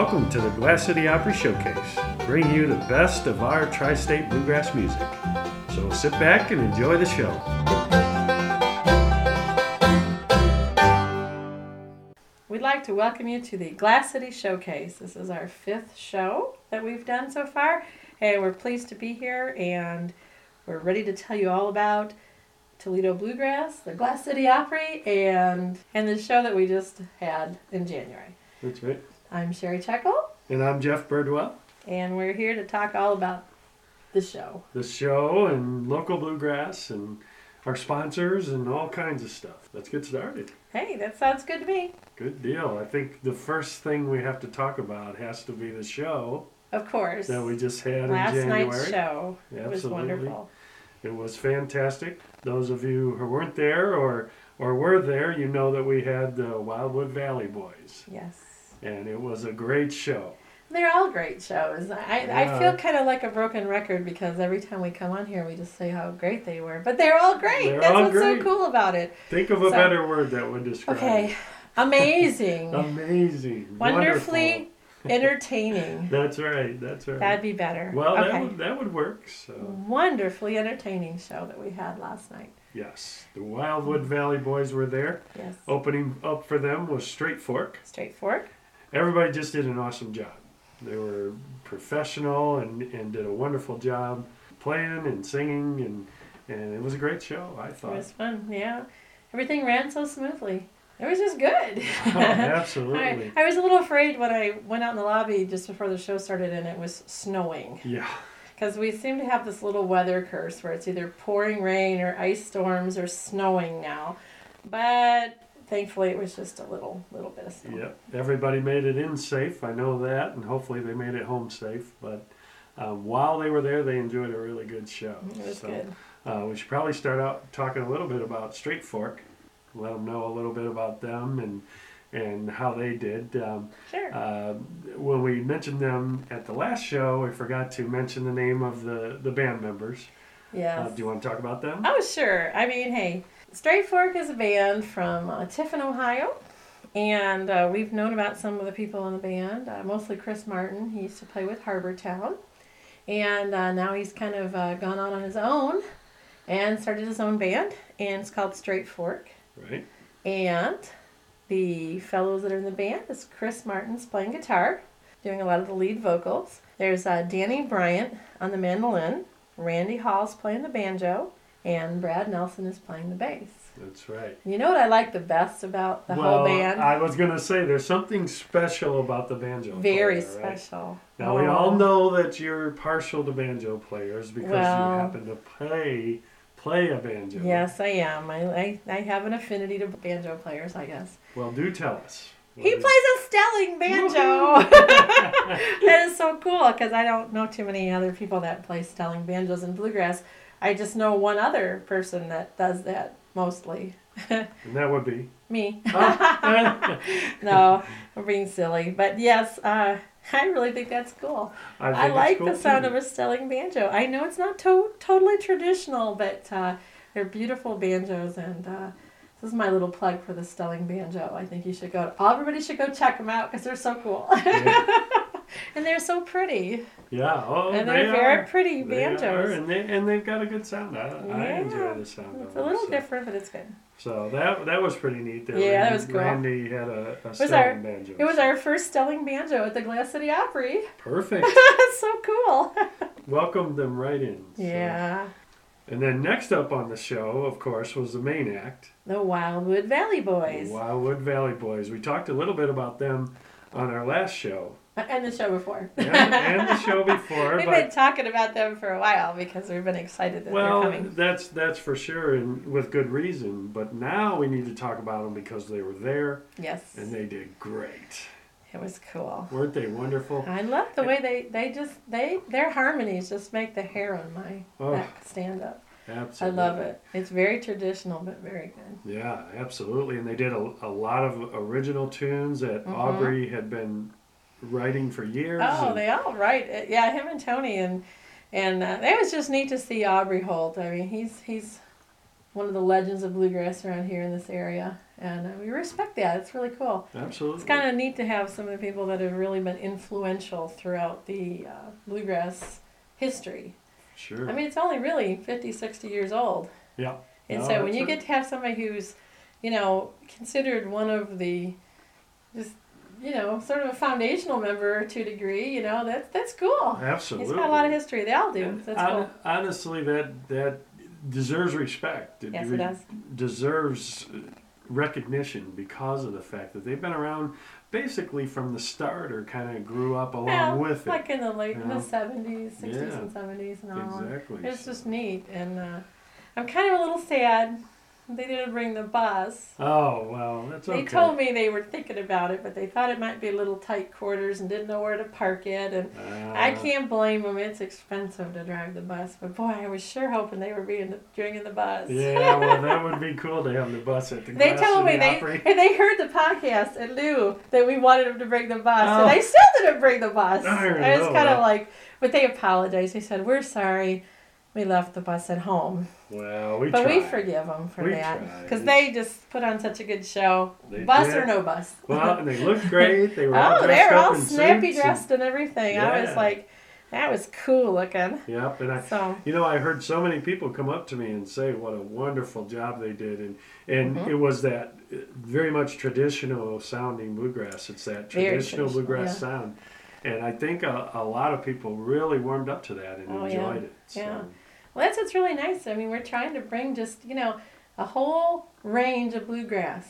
Welcome to the Glass City Opry Showcase, bringing you the best of our tri-state bluegrass music. So sit back and enjoy the show. We'd like to welcome you to the Glass City Showcase. This is our 5th show that we've done so far, and we're pleased to be here, and we're ready to tell you all about Toledo Bluegrass, the Glass City Opry, and the show that we just had in January. That's right. I'm Sherry Checkle. And I'm Jeff Birdwell. And we're here to talk all about the show. The show and local bluegrass and our sponsors and all kinds of stuff. Let's get started. Hey, that sounds good to me. Good deal. I think the first thing we have to talk about has to be the show. Of course. That we just had Last in January. Night's show. Absolutely. It was wonderful. It was fantastic. Those of you who weren't there or were there, you know that we had the Wildwood Valley Boys. Yes. And it was a great show. They're all great shows. I feel kind of like a broken record because every time we come on here, we just say how great they were. But they're all great. That's what's so cool about it. Think of a better word that would describe it. Amazing. Amazing. Wonderfully entertaining. That's right. That'd be better. Well, that would work. So. Wonderfully entertaining show that we had last night. Yes. The Wildwood Valley Boys were there. Yes. Opening up for them was Straight Fork. Straight Fork. Everybody just did an awesome job. They were professional and did a wonderful job playing and singing, and it was a great show, I thought. It was fun, yeah. Everything ran so smoothly. It was just good. Oh, absolutely. I was a little afraid when I went out in the lobby just before the show started and it was snowing. Yeah. Because we seem to have this little weather curse where it's either pouring rain or ice storms or snowing now. But thankfully, it was just a little bit of snow. Yep. Everybody made it in safe. I know that, and hopefully they made it home safe. But while they were there, they enjoyed a really good show. It was good. We should probably start out talking a little bit about Straight Fork. Let them know a little bit about them and how they did. Sure. When we mentioned them at the last show, we forgot to mention the name of the band members. Yes. Do you want to talk about them? Oh, sure. I mean, hey, Straight Fork is a band from Tiffin, Ohio, and we've known about some of the people in the band, mostly Chris Martin. He used to play with Harbor Town, and now he's kind of gone on his own and started his own band, and it's called Straight Fork. Right. And the fellows that are in the band is Chris Martin's playing guitar, doing a lot of the lead vocals. There's Danny Bryant on the mandolin, Randy Hall's playing the banjo, and Brad Nelson is playing the bass. That's right. You know what I like the best about the whole band? I was going to say, there's something special about the banjo Very player, special. Right? Now, we all know that you're partial to banjo players because you happen to play a banjo. Yes, I am. I have an affinity to banjo players, I guess. Well, do tell us. He plays a Stelling banjo. That is so cool because I don't know too many other people that play Stelling banjos in bluegrass. I just know one other person that does that mostly. And that would be? Me. No, we're being silly. But yes, I really think that's cool. I like the sound of a Stelling banjo. I know it's not totally traditional, but they're beautiful banjos. And this is my little plug for the Stelling banjo. I think everybody should go check them out because they're so cool. Yeah. And they're so pretty. Yeah, and they're very pretty banjos. They are, and they've got a good sound. I enjoy the sound of them. It's a little different, but it's good. So that was pretty neat. That was cool. Randy had a Stelling banjo. It was our first Stelling banjo at the Glass City Opry. Perfect. That's so cool. Welcomed them right in. So. Yeah. And then next up on the show, of course, was the main act. The Wildwood Valley Boys. The Wildwood Valley Boys. We talked a little bit about them on our last show. And the show before. And the show before. We've been talking about them for a while because we've been excited that they're coming. Well, that's for sure, and with good reason. But now we need to talk about them because they were there. Yes. And they did great. It was cool. Weren't they wonderful? I love the way their harmonies just make the hair on my neck stand up. Absolutely. I love it. It's very traditional, but very good. Yeah, absolutely. And they did a lot of original tunes that Aubrey had been writing for years. Oh, they all write. Yeah, him and Tony, and it was just neat to see Aubrey Holt. I mean, he's one of the legends of bluegrass around here in this area, And we respect that. It's really cool. Absolutely. It's kind of neat to have some of the people that have really been influential throughout the bluegrass history. Sure. I mean, it's only really 50, 60 years old. Yeah. And so when you get to have somebody who's, considered one of the, just, sort of a foundational member to a degree, that's cool. Absolutely. It's got a lot of history. They all do. That's cool. Honestly, that deserves respect. Yes, it does. Deserves recognition because of the fact that they've been around basically from the start, or kind of grew up along with it. Like in the late in the 70s, 60s and 70s and all. Exactly. It's just neat. And I'm kind of a little sad they didn't bring the bus. Oh, well, that's okay. They told me they were thinking about it, but they thought it might be a little tight quarters and didn't know where to park it. And I can't blame them. It's expensive to drive the bus. But boy, I was sure hoping they were bringing the bus. Yeah, well, that would be cool to have the bus at the They told me they heard the podcast and knew that we wanted them to bring the bus. And they still didn't bring the bus. I was kind of like, but they apologized. They said, "We're sorry. We left the bus at home." Well, we forgive them for that because they just put on such a good show. Bus or no bus. Well, and they looked great. They were all snappy dressed and everything. Yeah. I was like, that was cool looking. Yep, and I heard so many people come up to me and say what a wonderful job they did, and it was that very much traditional sounding bluegrass. It's that traditional bluegrass sound, and I think a lot of people really warmed up to that and enjoyed it. So. Yeah. Well, that's what's really nice. I mean, we're trying to bring just, a whole range of bluegrass,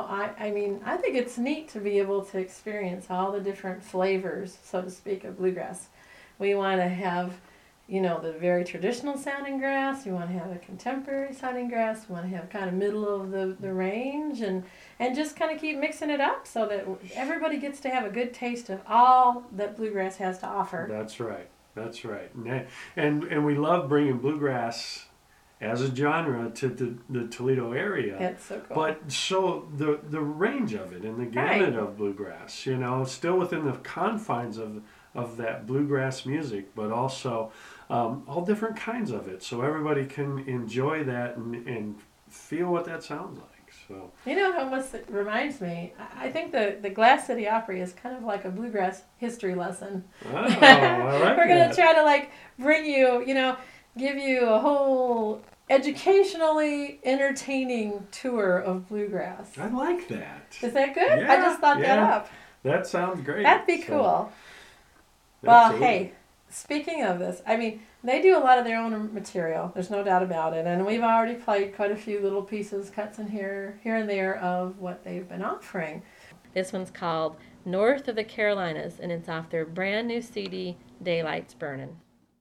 I mean, I think it's neat to be able to experience all the different flavors, so to speak, of bluegrass. We want to have, the very traditional sounding grass. We want to have a contemporary sounding grass. We want to have kind of middle of the range and just kind of keep mixing it up so that everybody gets to have a good taste of all that bluegrass has to offer. That's right. That's right. And we love bringing bluegrass as a genre to the Toledo area. It's so cool. But so the range of it and the gamut of bluegrass, still within the confines of that bluegrass music, but also all different kinds of it. So everybody can enjoy that and feel what that sounds like. So what it reminds me? I think the Glass City Opry is kind of like a bluegrass history lesson. Oh, I like We're going to try to bring you, give you a whole educationally entertaining tour of bluegrass. I like that. Is that good? Yeah, I just thought that up. That sounds great. That'd be cool. Well, hey, speaking of this, I mean, they do a lot of their own material. There's no doubt about it. And we've already played quite a few little pieces, cuts in here and there of what they've been offering. This one's called North of the Carolinas, and it's off their brand new CD, Daylight's Burnin'.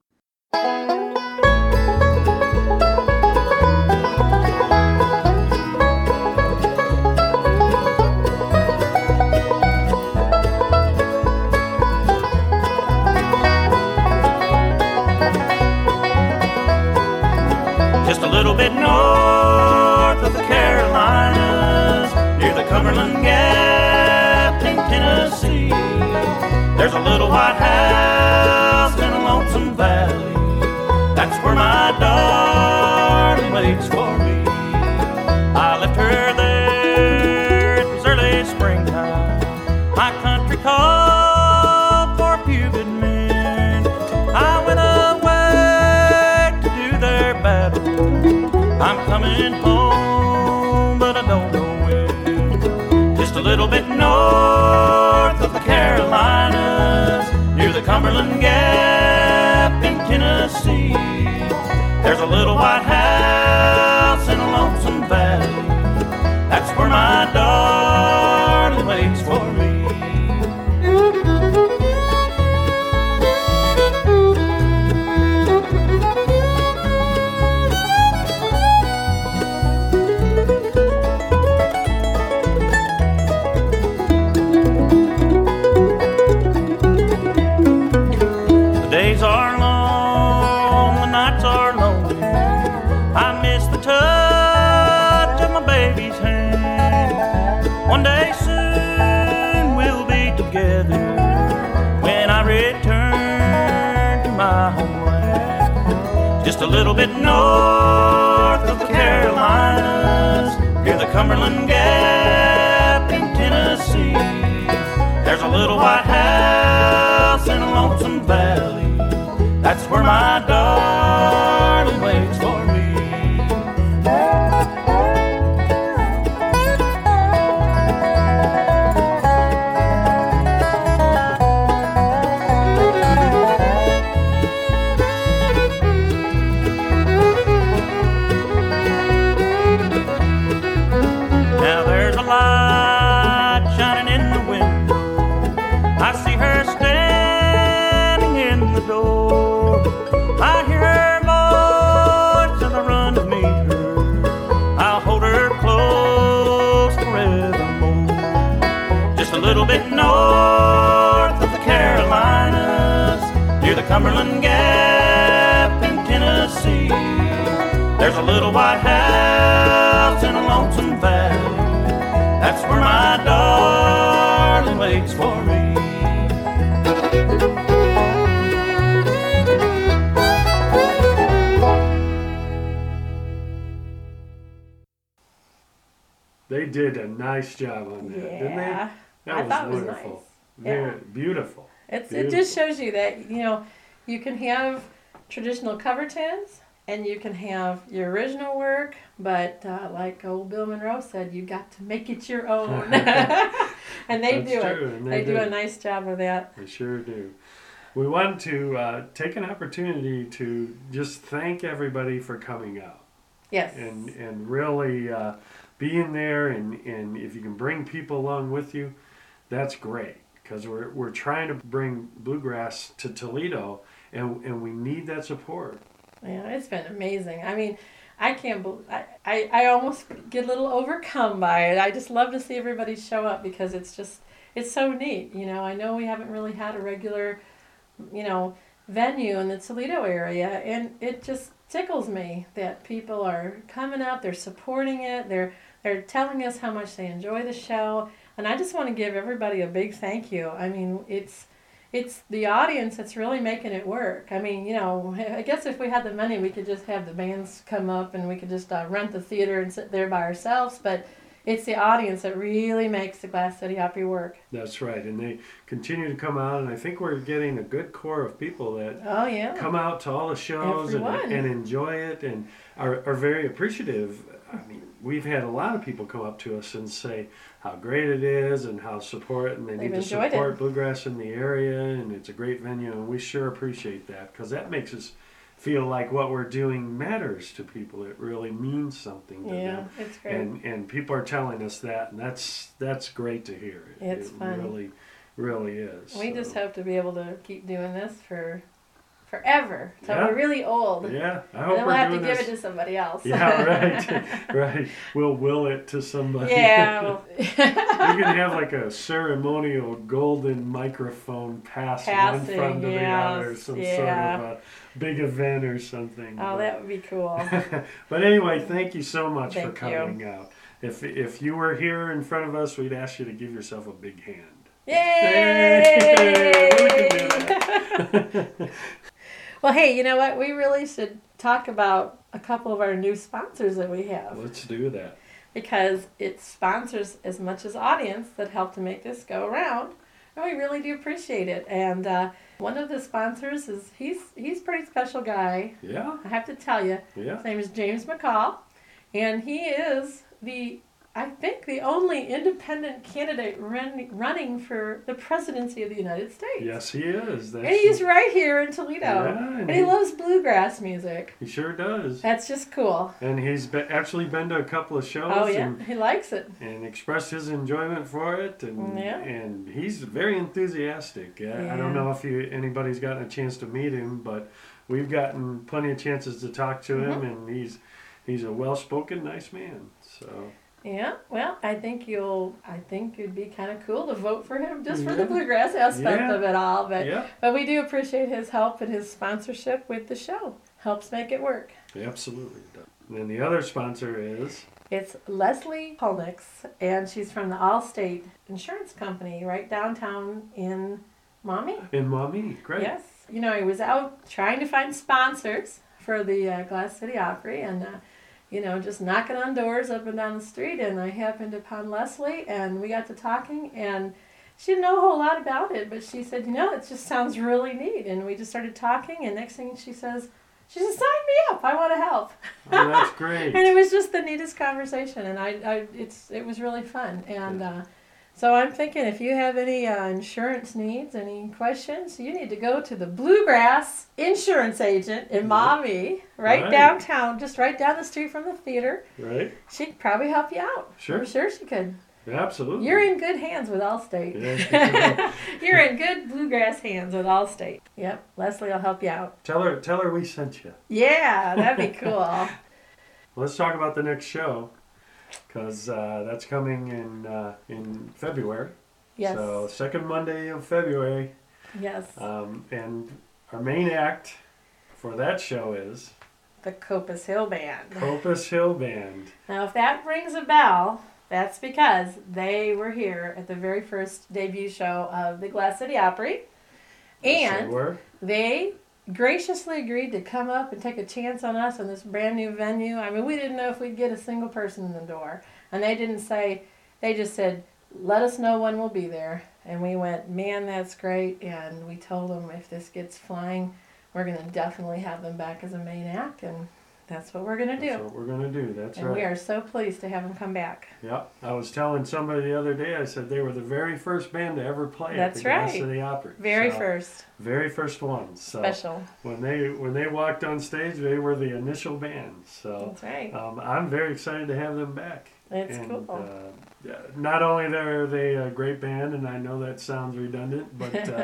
Just a little bit north of the Carolinas, near the Cumberland Gap in Tennessee, there's a little white house in a lonesome valley. That's where my darling waits for me. I left her there, it was early springtime. My country called for a few good men. I went away to do their battle. I'm coming home, but I don't know when. Just a little bit north of the Carolinas, near the Cumberland Gap in Tennessee, there's a little white house in a lonesome valley. That's where my darling waits for me. Just a little bit north of the Carolinas, near the Cumberland Gap in Tennessee. There's a little white house in a lonesome valley. That's where my darling waits for me. Now there's a light shining in the window. I see her standing in the door. I hear her voice and I run to meet her. I'll hold her close forevermore. Just a little bit north of the Carolinas, near the Cumberland Gap in Tennessee. There's a little white house in a lonesome valley. That's where my darling waits for me. They did a nice job on that, didn't they? I thought it was nice. Very beautiful. It just shows you that, you can have traditional cover tunes and you can have your original work, but like old Bill Monroe said, you got to make it your own. And they do it. And they do a nice job of that. They sure do. We want to take an opportunity to just thank everybody for coming out. Yes. And really being there, and if you can bring people along with you, that's great, because we're trying to bring bluegrass to Toledo, and we need that support. Yeah, it's been amazing. I mean, I can't believe, I almost get a little overcome by it. I just love to see everybody show up, because it's so neat. I know we haven't really had a regular, venue in the Toledo area, and it just tickles me that people are coming out, they're supporting it, they're telling us how much they enjoy the show, and I just want to give everybody a big thank you. I mean, it's the audience that's really making it work. I mean, I guess if we had the money, we could just have the bands come up and we could just rent the theater and sit there by ourselves, but it's the audience that really makes the Glass City Opry work. That's right, and they continue to come out, and I think we're getting a good core of people that come out to all the shows and enjoy it, and are very appreciative. I mean, we've had a lot of people come up to us and say how great it is and how and they need to support bluegrass in the area, and it's a great venue, and we sure appreciate that, because that makes us feel like what we're doing matters to people. It really means something to them. Yeah, it's great. And people are telling us that, and that's great to hear. It's fun. It really is. We just hope to be able to keep doing this for forever, till we're really old. Yeah, I hope and then we'll have to this. give it to somebody else. Yeah, right. We'll will it to somebody. Yeah. You can have like a ceremonial golden microphone passing one from to the other, some sort of a big event or something. Oh, that would be cool. But anyway, thank you so much for coming out. If you were here in front of us, we'd ask you to give yourself a big hand. Yay! We can do that. Well, hey, you know what? We really should talk about a couple of our new sponsors that we have. Let's do that. Because it's sponsors as much as audience that help to make this go around. And we really do appreciate it. And one of the sponsors he's a pretty special guy. Yeah. I have to tell you. Yeah. His name is James McCall. And he is I think the only independent candidate running for the presidency of the United States. Yes, he is. And he's right here in Toledo. Yeah, and he loves bluegrass music. He sure does. That's just cool. And he's actually been to a couple of shows. Oh, yeah. He likes it. And expressed his enjoyment for it. And he's very enthusiastic. I don't know if anybody's gotten a chance to meet him, but we've gotten plenty of chances to talk to him, and he's a well-spoken, nice man. So... Yeah, well, I think it'd be kind of cool to vote for him just for the bluegrass aspect of it all. But we do appreciate his help and his sponsorship with the show. Helps make it work. Yeah, absolutely. And then the other sponsor is? It's Leslie Polnix, and she's from the Allstate Insurance Company right downtown in Maumee. In Maumee, great. Yes. He was out trying to find sponsors for the Glass City Opry, and just knocking on doors up and down the street, and I happened upon Leslie, and we got to talking, and she didn't know a whole lot about it, but she said, it just sounds really neat, and we just started talking, and next thing she said, sign me up, I want to help. Oh, that's great. And it was just the neatest conversation, and it was really fun, and so I'm thinking if you have any insurance needs, any questions, you need to go to the Bluegrass Insurance Agent in Maumee, right downtown, just right down the street from the theater. Right. She could probably help you out. Sure. I'm sure she could. Yeah, absolutely. You're in good hands with Allstate. Yeah. You're in good Bluegrass hands with Allstate. Yep, Leslie will help you out. Tell her we sent you. Yeah, that'd be cool. Let's talk about the next show. Because that's coming in February. Yes. So second Monday of February. Yes. And our main act for that show is the Coppice Hill Band. Coppice Hill Band. Now, if that rings a bell, that's because they were here at the very first debut show of the Glass City Opry, and they graciously agreed to come up and take a chance on us in this brand new venue. I mean, we didn't know if we'd get a single person in the door. And they didn't say, they just said, let us know when we'll be there. And we went, man, that's great. And we told them if this gets flying, we're going to definitely have them back as a main act. And that's what we're going to do. That's what we're going to do. That's right. And we are so pleased to have them come back. Yeah. I was telling somebody the other day, I said they were the very first band to ever play at the Glass City Opry. Very first. Very first ones. So special. When they walked on stage, they were the initial band. So that's right. I'm very excited to have them back. It's cool. Not only are they a great band, and I know that sounds redundant,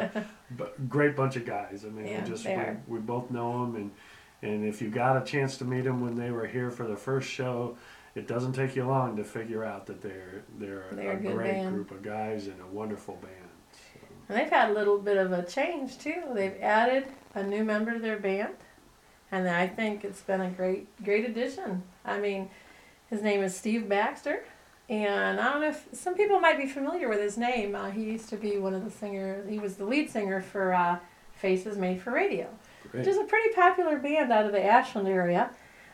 but great bunch of guys. I mean, we both know them, and if you got a chance to meet them when they were here for the first show, it doesn't take you long to figure out that they're a great band. Group of guys and a wonderful band. So. And they've had a little bit of a change too. They've added a new member to their band, and I think it's been a great addition. I mean, his name is Steve Baxter, and I don't know if some people might be familiar with his name. He used to be one of the singers. He was the lead singer for Faces Made for Radio. Great. Which is a pretty popular band out of the Ashland area.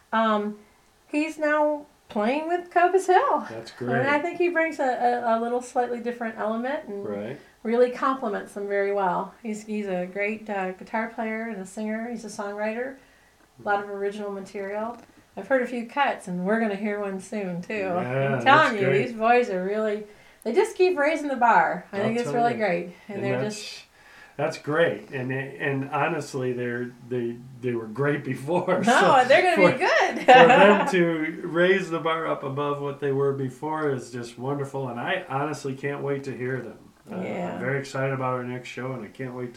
He's now playing with Coppice Hill. That's great. And I think he brings a little slightly different element and really complements them very well. He's a great guitar player and a singer. He's a songwriter. A lot of original material. I've heard a few cuts, and we're going to hear one soon, too. Yeah, I'm telling you, these boys are really, they just keep raising the bar. I think it's really great. And they're just... That's great, and honestly, they were great before. No, they're going to be good. For them to raise the bar up above what they were before is just wonderful, and I honestly can't wait to hear them. I'm very excited about our next show, and I can't wait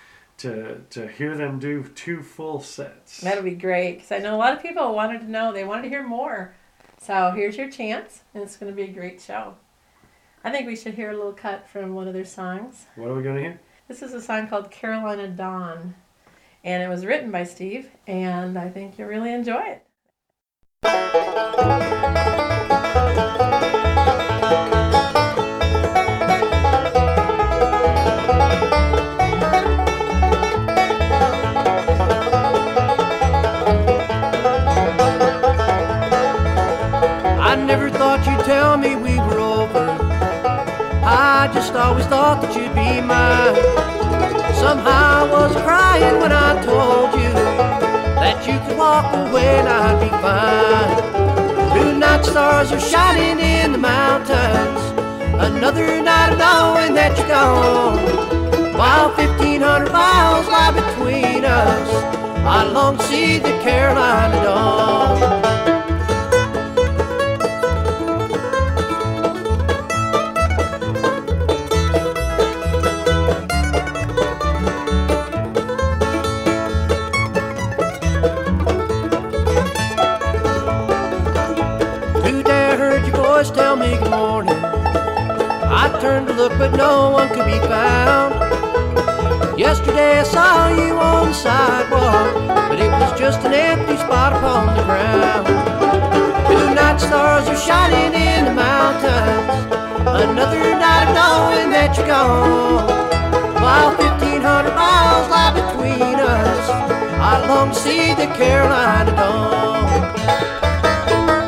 to hear them do 2 full sets. That'll be great, because I know a lot of people wanted to know, they wanted to hear more. So here's your chance, and it's going to be a great show. I think we should hear a little cut from one of their songs. What are we going to hear? This is a song called Carolina Dawn, and it was written by Steve, and I think you'll really enjoy it. I never thought you'd tell me we were over. I just always thought that you'd be mine. Somehow I was crying when I told you that you could walk away and I'd be fine. Blue night stars are shining in the mountains, another night of knowing that you're gone. While 1,500 miles lie between us, I long to see the Carolina dawn. Tell me good morning. I turned to look, but no one could be found. Yesterday I saw you on the sidewalk, but it was just an empty spot upon the ground. 2 night stars are shining in the mountains, another night of knowing that you're gone. While 1,500 miles lie between us, I long to see the Carolina dawn.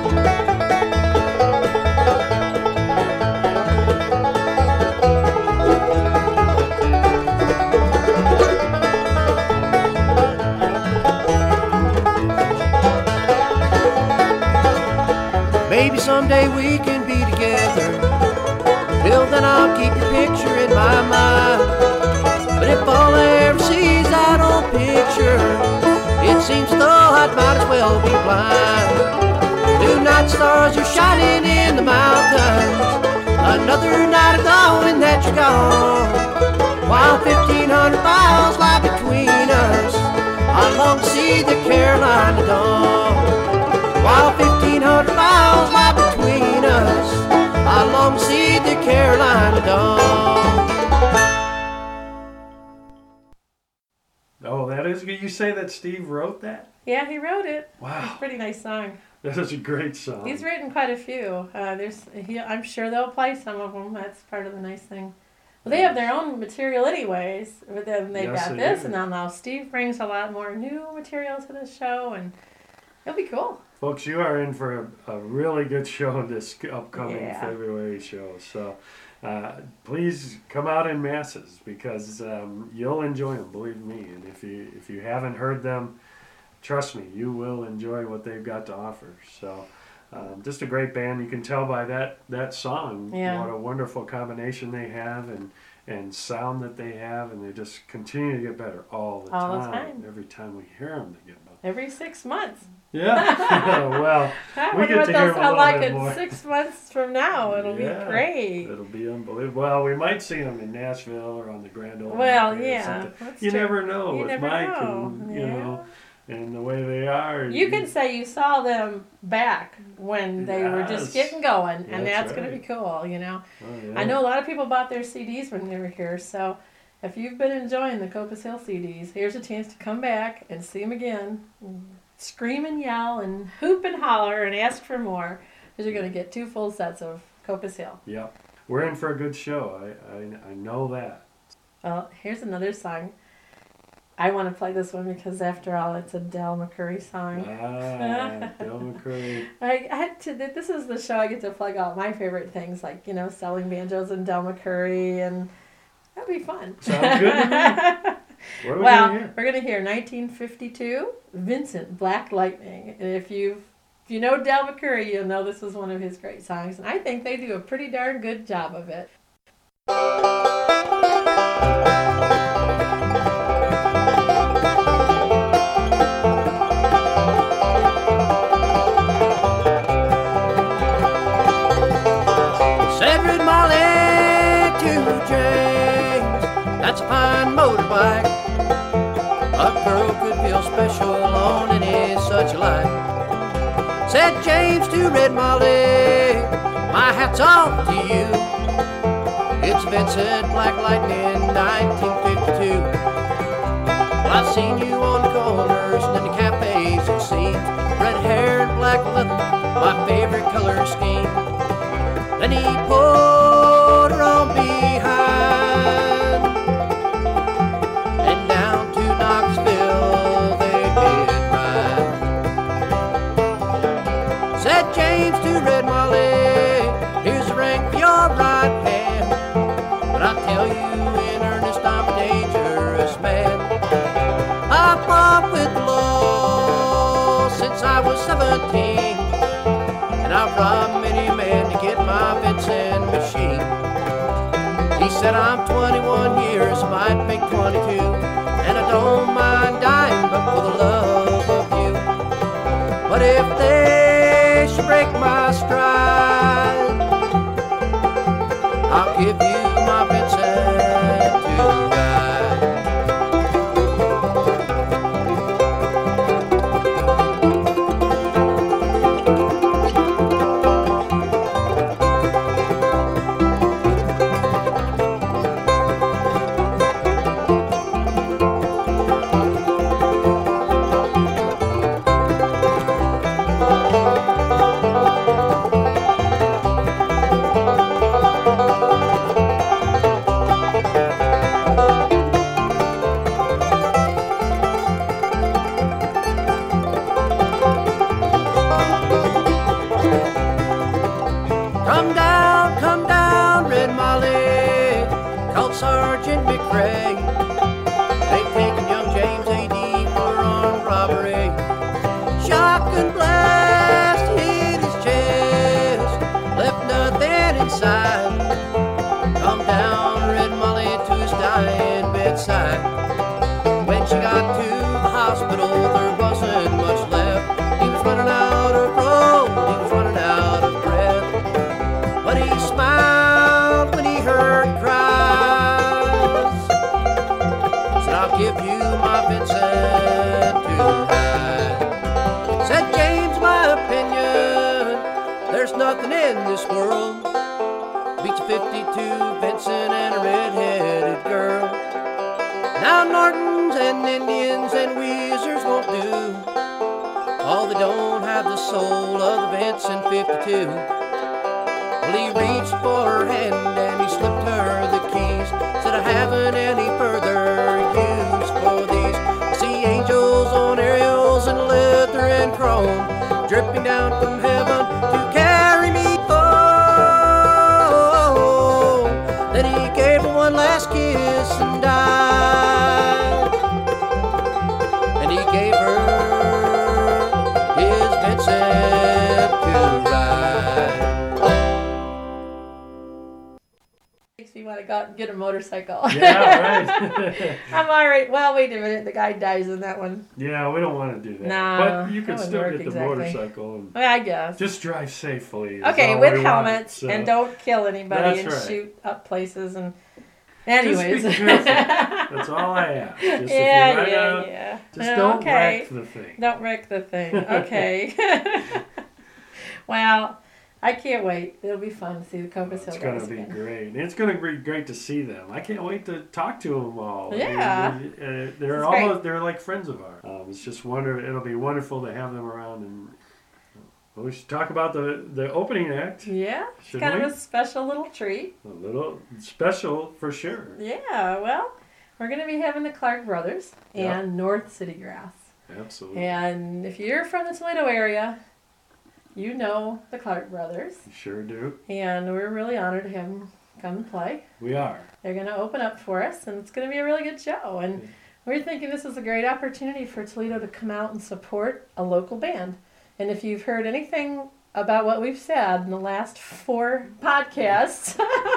someday we can be together. Till then I'll keep your picture in my mind. But if all I ever see is that old picture, it seems though I might as well be blind. Two night stars are shining in the mountains, another night ago and that you're gone. While 1,500 miles lie between us, I long to see the Carolina dawn. While 1,500 miles lie between us, I long to see the Carolina dawn. Oh, that is good. You say that Steve wrote that? Yeah, he wrote it. Wow. It's a pretty nice song. That is a great song. He's written quite a few. I'm sure they'll play some of them. That's part of the nice thing. Well, they have their own material anyways, but then they've got this, do. And now Steve brings a lot more new material to the show, and it'll be cool. Folks, you are in for a really good show this upcoming February show. So please come out in masses because you'll enjoy them, believe me. And if you haven't heard them, trust me, you will enjoy what they've got to offer. So just a great band. You can tell by that song what a wonderful combination they have and sound that they have, and they just continue to get better all the time. Every time we hear them, they get better. Every 6 months. Yeah. Well, we get to hear them a little bit more. 6 months from now, it'll be great. It'll be unbelievable. Well, we might see them in Nashville or on the Grand Ole Opry. Well, yeah. You never know with Mike and you know. And the way they are. You can say you saw them back when they were just getting going, and that's going to be cool, you know. Oh, yeah. I know a lot of people bought their CDs when they were here, so if you've been enjoying the Copus Hill CDs, here's a chance to come back and see them again. Scream and yell and hoop and holler and ask for more, because you're going to get 2 full sets of Copus Hill. Yep. We're in for a good show. I know that. Well, here's another song. I want to play this one because, after all, it's a Del McCoury song. Del McCoury. This is the show I get to plug out my favorite things, like, you know, selling banjos and Del McCoury, and that'd be fun. Sounds good to me. What are we going to hear? We're going to hear 1952, Vincent, Black Lightning. And if you know Del McCoury, you'll know this is one of his great songs, and I think they do a pretty darn good job of it. That's a fine motorbike. A girl could feel special on any such a life. Said James to Red Molly, my hat's off to you. It's Vincent, Black Lightning, 1952. Well, I've seen you on the corners and in the cafes, it seems. Red hair and black leather, my favorite color scheme. Then he pulled her on behind, James to Red Molly, here's a ring for your right hand. But I tell you in earnest, I'm a dangerous man. I've fought with the law since I was 17, and I've robbed many men to get my Vincent machine. He said I'm 21 years, might make 22, and I don't mind dying, but for the love of you. But if they should break my stride, I'll give you my Vincent to ride. she got to the hospital, there wasn't much left. He was running out of road, he was running out of breath. But he smiled when he heard cries. Said, I'll give you my Vincent to ride. Said James, my opinion, there's nothing in this world beats a 52 Vincent and a red-headed girl. Now Nortons and Indians and Weezers won't do. Oh, they don't have the soul of the Vincent 52. Well, he reached for her hand and he slipped her the keys. Said, I haven't any further use for these. I see angels on aerials and leather and chrome, dripping down from heaven to carry me home. Then he gave her one last kiss and died. And he gave her his Vincent to ride. Makes me want to go out and get a motorcycle. Yeah, right. I'm all right. Well, wait a minute. The guy dies in that one. Yeah, we don't want to do that. No, but you can that still wouldn't get work the exactly. motorcycle and Well, I guess. just drive safely. is Okay, all with we want, helmets so. and don't kill anybody and That's right. shoot up places and. Anyways. Just be careful. That's all I ask. Just if you ride out, yeah. just don't Okay. wreck the thing. Don't wreck the thing. Okay. Well, I can't wait. It'll be fun to see the Copus Hill It's going guys to be again. great. And it's going to be great to see them. I can't wait to talk to them all. Yeah. They're It's almost great. they're like friends of ours. It's just it'll be wonderful to have them around. And we should talk about the opening act. Yeah. It's Shouldn't kind we? of a special little treat. A little special for sure. Yeah. Well, we're going to be having the Clark Brothers Yeah. and North City Grass. Absolutely. And if you're from the Toledo area, you know the Clark Brothers. You sure do. And we're really honored to have them come and play. We are. They're going to open up for us, and it's going to be a really good show. And we're thinking this is a great opportunity for Toledo to come out and support a local band. And if you've heard anything about what we've said in the last 4 podcasts,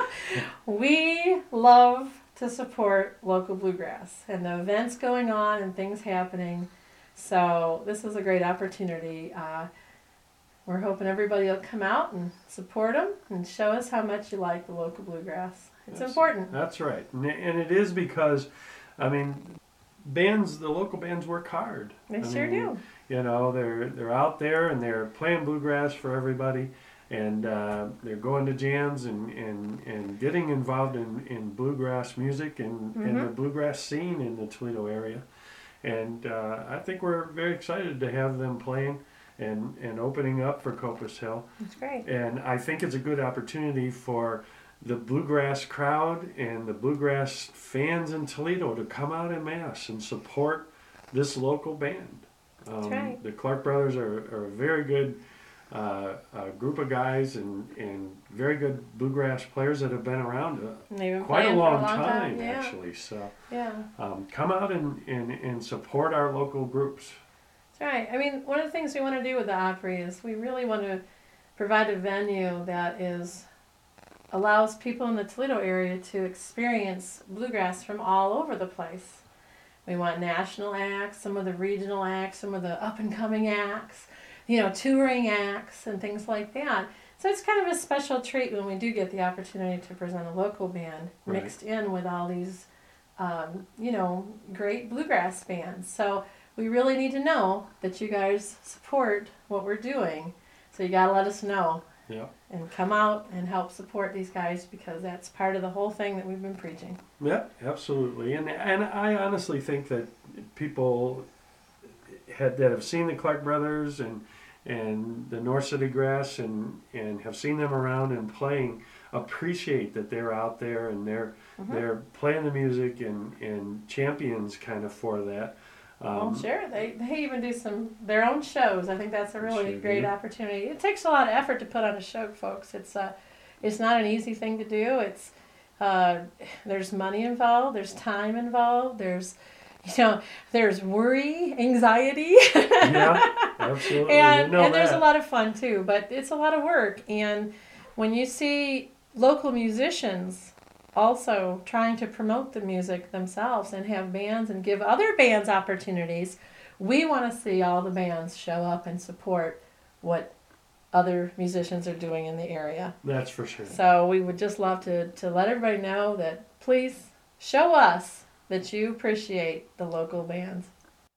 we love to support local bluegrass and the events going on and things happening. So this is a great opportunity. We're hoping everybody will come out and support them and show us how much you like the local bluegrass. It's important. That's right. And it is because, I mean, the local bands work hard. They sure do. You know, they're out there and they're playing bluegrass for everybody. And they're going to jams and getting involved in bluegrass music and the bluegrass scene in the Toledo area. And I think we're very excited to have them playing and opening up for Copus Hill. That's great. And I think it's a good opportunity for the bluegrass crowd and the bluegrass fans in Toledo to come out en masse and support this local band. That's right. The Clark Brothers are a very good group of guys and very good bluegrass players that have been around quite a long time. Yeah. Actually. So Yeah. come out and support our local groups. That's right. I mean, one of the things we want to do with the Opry is we really want to provide a venue that allows people in the Toledo area to experience bluegrass from all over the place. We want national acts, some of the regional acts, some of the up-and-coming acts, touring acts and things like that. So it's kind of a special treat when we do get the opportunity to present a local band mixed in with all these, great bluegrass bands. So we really need to know that you guys support what we're doing. So you got to let us know. Yeah. And come out and help support these guys because that's part of the whole thing that we've been preaching. Yeah, absolutely. And I honestly think that people that have seen the Clark Brothers and the North City Grass and have seen them around and playing appreciate that they're out there and they're playing the music and champions kind of for that. Sure. They even do their own shows. I think that's a really great opportunity. It takes a lot of effort to put on a show, folks. It's not an easy thing to do. It's there's money involved. There's time involved. There's worry, anxiety. Yeah, absolutely. and there's a lot of fun too, but it's a lot of work. And when you see local musicians also trying to promote the music themselves and have bands and give other bands opportunities. We want to see all the bands show up and support what other musicians are doing in the area. That's for sure. So we would just love to let everybody know that please show us that you appreciate the local bands.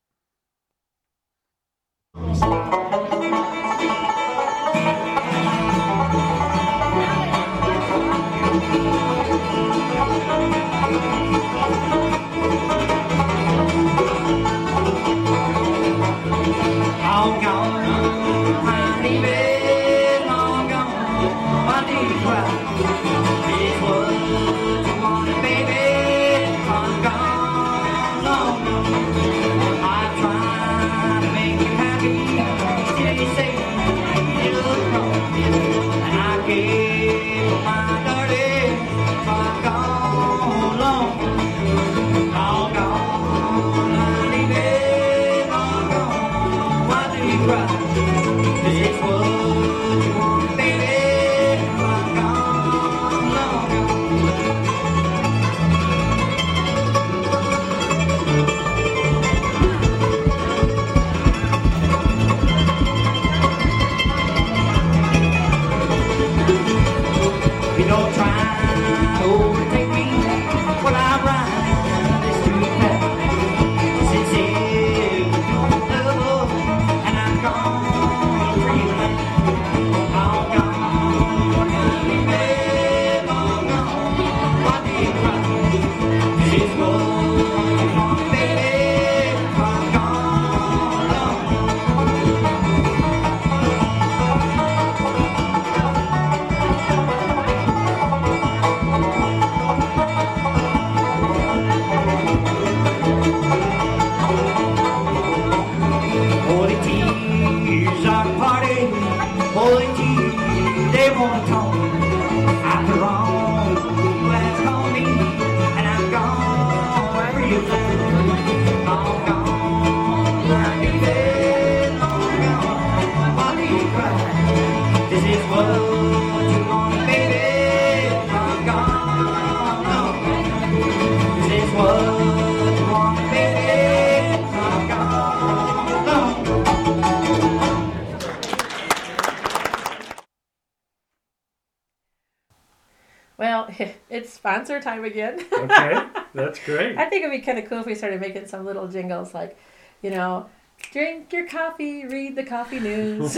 Well, it's sponsor time again. Okay, that's great. I think it'd be kind of cool if we started making some little jingles like, you know, drink your coffee, read the coffee news.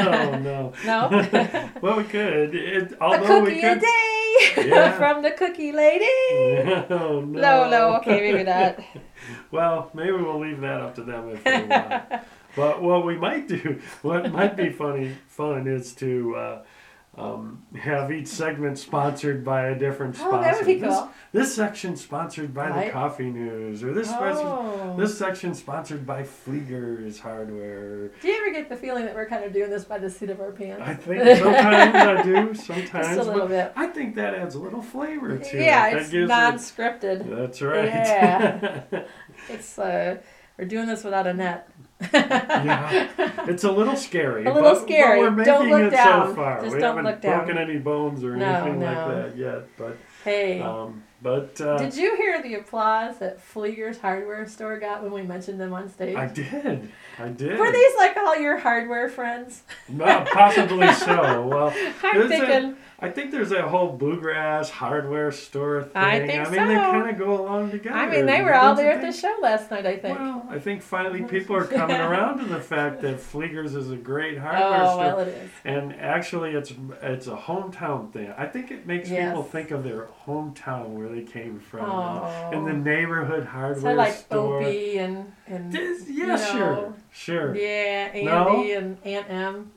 No. No? Well, we could. A cookie a day from the cookie lady. No. No, okay, maybe not. Well, maybe we'll leave that up to them if they want. But what we might do, what might be fun is to have each segment sponsored by a different sponsor. Oh, that would be cool. This section sponsored by the Coffee News, or this section sponsored by Flieger's Hardware. Do you ever get the feeling that we're kind of doing this by the seat of our pants? I think sometimes I do. Sometimes, just a little bit. I think that adds a little flavor to it. Yeah, it's non-scripted. That's right. Yeah, it's we're doing this without a net. Yeah, it's a little scary. But we're making don't look it down. So far. Just we don't haven't look down. broken any bones or anything like that yet. But hey, did you hear the applause that Flieger's Hardware Store got when we mentioned them on stage? I did. Were these like all your hardware friends? Possibly so. Well, I'm thinking. I think there's a whole bluegrass hardware store thing. I think so. They kind of go along together. I mean, they were all there at the show last night, I think. Well, I think finally people are coming around to the fact that Flieger's is a great hardware store. Well, it is. And actually, it's a hometown thing. I think it makes people think of their hometown where they came from. And the neighborhood hardware like store. Opie and sure. Yeah, Andy and Aunt M.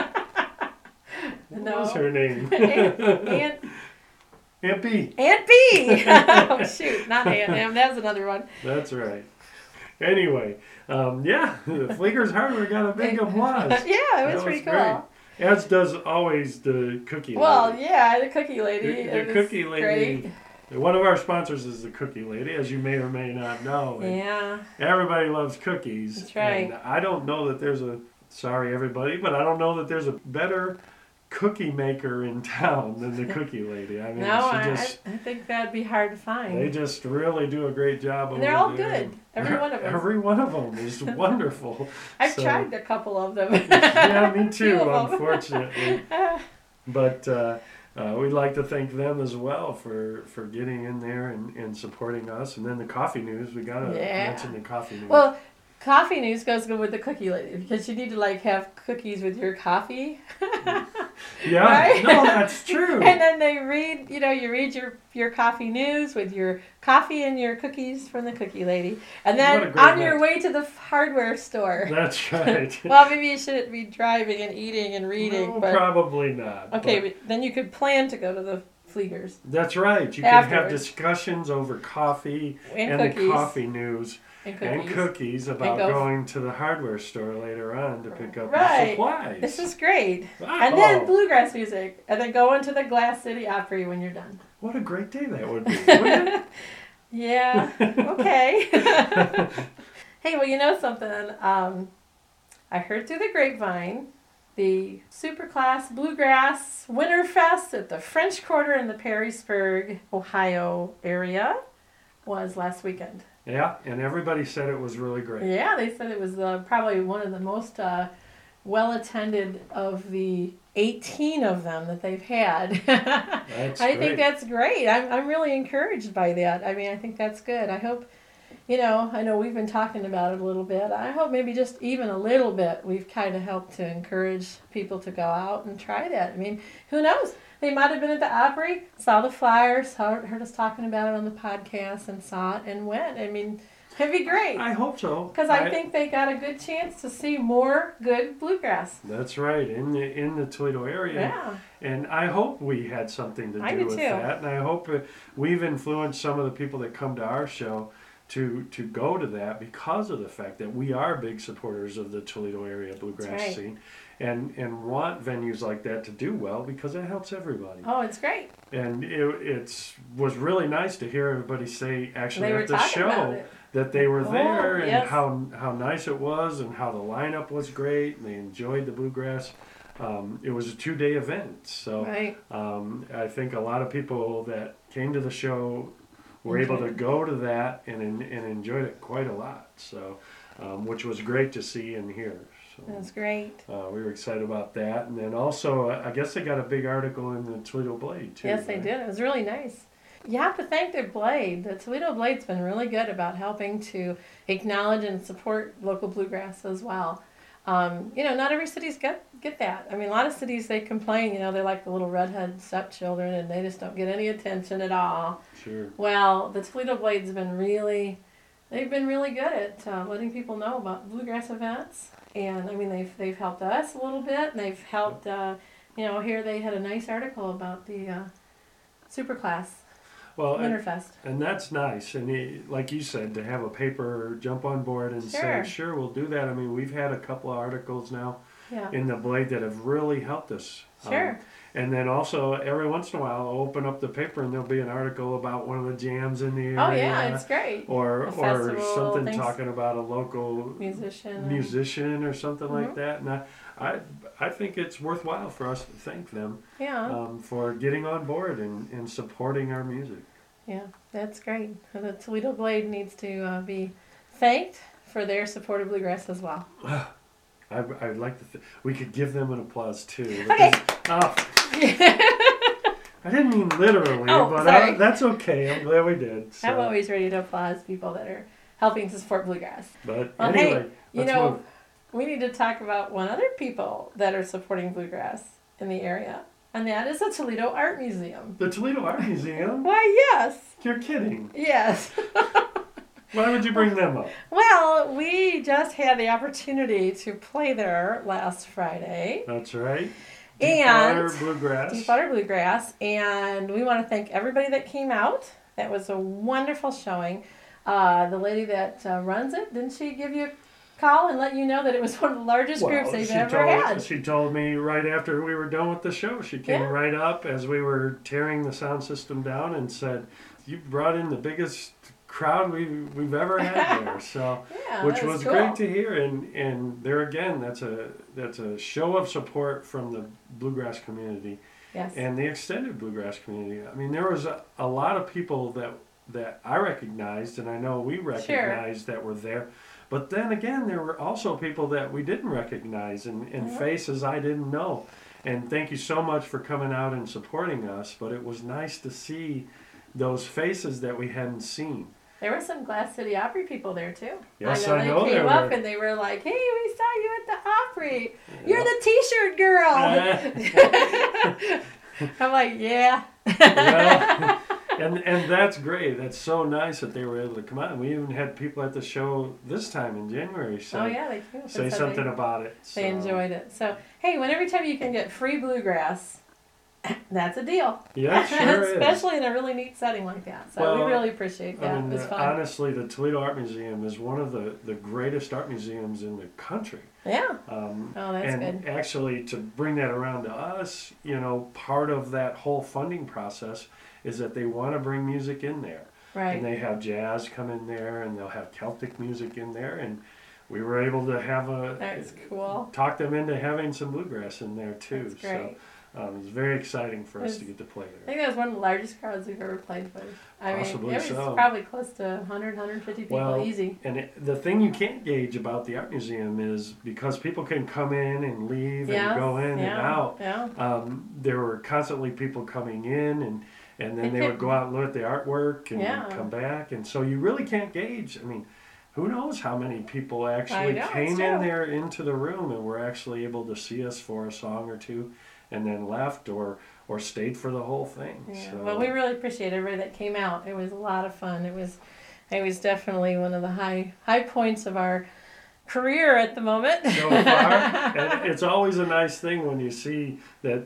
What was her name? Aunt B. Aunt B. Oh, shoot. Not Aunt M. That was another one. That's right. Anyway, Flieger's Hardware got a big applause. Yeah, it was pretty cool. Great. As does always the Cookie Lady. Well, yeah, the Cookie Lady. The Cookie Lady. Great. One of our sponsors is the Cookie Lady, as you may or may not know. Yeah. Everybody loves cookies. That's right. And I don't know that there's sorry everybody, but I don't know that there's a better cookie maker in town than the Cookie Lady. I mean, I think that'd be hard to find. They just really do a great job. And they're all good. Every one of them. Every one of them is wonderful. I've tried a couple of them. Yeah, me too, unfortunately. But we'd like to thank them as well for getting in there and supporting us. And then the Coffee News, we got to mention the Coffee News. Well, Coffee News goes good with the Cookie Lady because you need to have cookies with your coffee. Yeah, right? No, that's true. And then they read, you read your Coffee News with your coffee and your cookies from the Cookie Lady. And then on your way to the hardware store. That's right. Well, maybe you shouldn't be driving and eating and reading. No, but probably not. Okay, but then you could plan to go to the Fleegers. That's right. You can have discussions over coffee and the Coffee News. And cookies about going to the hardware store later on to pick up the supplies. This is great. Wow. And then bluegrass music. And then go into the Glass City Opry when you're done. What a great day that would be, wouldn't it? Yeah. Okay. Hey, well, you know something? I heard through the grapevine the Superclass Bluegrass Winterfest at the French Quarter in the Perrysburg, Ohio area was last weekend. Yeah, and everybody said it was really great. Yeah, they said it was probably one of the most well-attended of the 18 of them that they've had. I think that's great. I'm really encouraged by that. I mean, I think that's good. I hope, I know we've been talking about it a little bit. I hope maybe just even a little bit we've kind of helped to encourage people to go out and try that. I mean, who knows? They might have been at the Opry, saw the flyers, heard us talking about it on the podcast, and saw it and went. I mean, it'd be great. I hope so. Because I think they got a good chance to see more good bluegrass. That's right, in the Toledo area. Yeah. And I hope we had something to do with that. And I hope we've influenced some of the people that come to our show to go to that because of the fact that we are big supporters of the Toledo area bluegrass scene. And want venues like that to do well because it helps everybody. Oh, it's great. And it was really nice to hear everybody say actually at the show that they were there and how nice it was and how the lineup was great and they enjoyed the bluegrass. It was a 2-day event, so I think a lot of people that came to the show were able to go to that and enjoyed it quite a lot. So, which was great to see and hear. That's great. We were excited about that. And then also, I guess they got a big article in the Toledo Blade, too. Yes, they did. It was really nice. You have to thank their Blade. The Toledo Blade's been really good about helping to acknowledge and support local bluegrass as well. Not every city's get that. I mean, a lot of cities, they complain, they're like the little redhead stepchildren, and they just don't get any attention at all. Sure. Well, the Toledo Blade's been really good at letting people know about bluegrass events. And I mean, they've helped us a little bit, and they've helped. Here they had a nice article about the Superclass Winterfest, and that's nice. And like you said, to have a paper jump on board and say, "Sure, we'll do that." I mean, we've had a couple of articles now in the Blade that have really helped us. Sure. And then also, every once in a while, I'll open up the paper and there'll be an article about one of the jams in the area. Oh, yeah, it's great. Or something talking about a local musician or something like that. And I think it's worthwhile for us to thank them for getting on board and supporting our music. Yeah, that's great. The Toledo Blade needs to be thanked for their support of bluegrass as well. I'd like to. We could give them an applause too. Okay. I didn't mean literally, but that's okay. I'm glad we did. So. I'm always ready to applaud people that are helping to support bluegrass. But anyway, we need to talk about one other people that are supporting bluegrass in the area, and that is the Toledo Art Museum. The Toledo Art Museum? Why, yes. You're kidding. Yes. Why would you bring them up? Well, we just had the opportunity to play there last Friday. That's right. Deep Water Bluegrass. And we want to thank everybody that came out. That was a wonderful showing. The lady that runs it, didn't she give you a call and let you know that it was one of the largest groups they've ever had? She told me right after we were done with the show. She came right up as we were tearing the sound system down and said, "You brought in the biggest crowd we've ever had there. So, yeah, which was cool. great to hear. And there again, that's a show of support from the bluegrass community. Yes. And the extended bluegrass community. I mean, there was a lot of people that I recognized, and I know we recognized that were there. But then again, there were also people that we didn't recognize and faces I didn't know. And thank you so much for coming out and supporting us. But it was nice to see those faces that we hadn't seen. There were some Glass City Opry people there too. Yes, I know they came up and they were like, "Hey, we saw you at the Opry. You're the T-shirt girl." I'm like, "Yeah." Well, and that's great. That's so nice that they were able to come out. And we even had people at the show this time in January they came up say something about it. They enjoyed it. So hey, every time you can get free bluegrass, that's a deal. Yeah, sure Especially in a really neat setting like that. So we really appreciate that. I mean, it was fun. Honestly, the Toledo Art Museum is one of the greatest art museums in the country. Yeah. That's good. And actually, to bring that around to us, part of that whole funding process is that they want to bring music in there. Right. And they have jazz come in there, and they'll have Celtic music in there, and we were able to have That's cool. talk them into having some bluegrass in there too. That's great. So it was very exciting for us to get to play there. I think that was one of the largest crowds we've ever played with. Possibly it was probably close to 100, 150 people easy. And the thing you can't gauge about the art museum is because people can come in and leave and go in and out. Yeah. There were constantly people coming in and then they would go out and look at the artwork and come back. And so you really can't gauge. I mean, who knows how many people actually came in there into the room and were actually able to see us for a song or two and then left or stayed for the whole thing. Yeah. So. Well, we really appreciate everybody that came out. It was a lot of fun. It was definitely one of the high points of our career at the moment. So far, and it's always a nice thing when you see that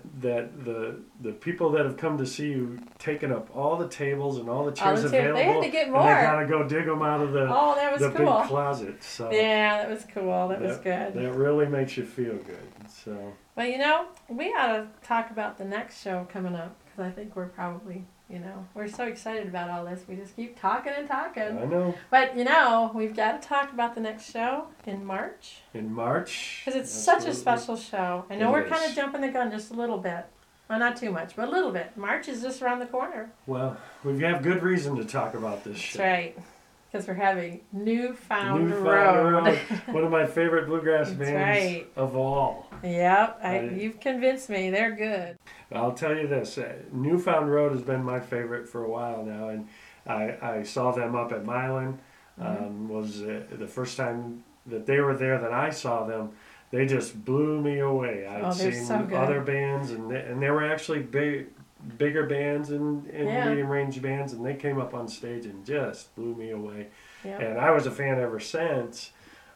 the people that have come to see you taking up all the tables and all the chairs available. They had to get more. And they gotta go dig them out of the big closet. So yeah, that was cool. That was good. That really makes you feel good. So. Well, we ought to talk about the next show coming up because I think we're probably. We're so excited about all this. We just keep talking and talking. I know. But, we've got to talk about the next show in March. In March. Because it's such a special show. I know we're kind of jumping the gun just a little bit. Well, not too much, but a little bit. March is just around the corner. Well, we have good reason to talk about this show. That's right. Because we're having Newfound Road. One of my favorite bluegrass bands of all. Yep, you've convinced me. They're good. I'll tell you this. Newfound Road has been my favorite for a while now. And I saw them up at Milan. Was the first time that they were there that I saw them. They just blew me away. I'd seen other bands, and they were actually bigger bands and medium range bands, and they came up on stage and just blew me away. Yep. And I was a fan ever since.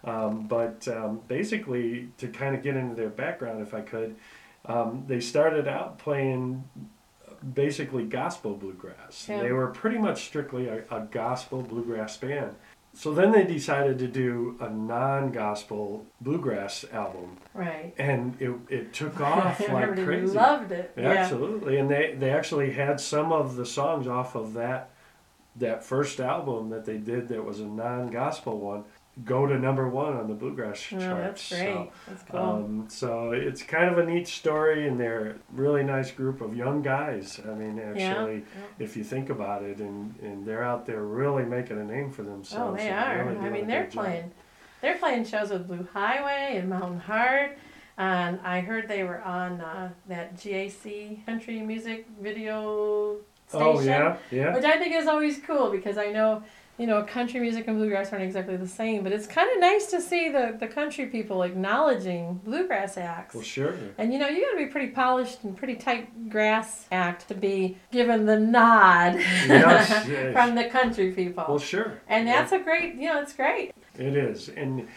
But basically, to kind of get into their background, if I could, they started out playing basically gospel bluegrass. Yeah. They were pretty much strictly a gospel bluegrass band. So then they decided to do a non-gospel bluegrass album. Right. And it took off like crazy. Everybody loved it. Yeah. Absolutely. And they actually had some of the songs off of that first album that they did that was a non-gospel one go to #1 on the bluegrass charts. That's great. So, that's cool. So it's kind of a neat story, and they're a really nice group of young guys. I mean, actually, if you think about it, and they're out there really making a name for themselves. Oh, they are. Really I mean, they're playing shows with Blue Highway and Mountain Heart. And I heard they were on that GAC country music video station. Oh, yeah. Which I think is always cool because I know, country music and bluegrass aren't exactly the same, but it's kind of nice to see the country people acknowledging bluegrass acts. Well, sure. And you got to be pretty polished and pretty tight grass act to be given the nod yes. from the country people. Well, sure. And that's a great, it's great. It is. And,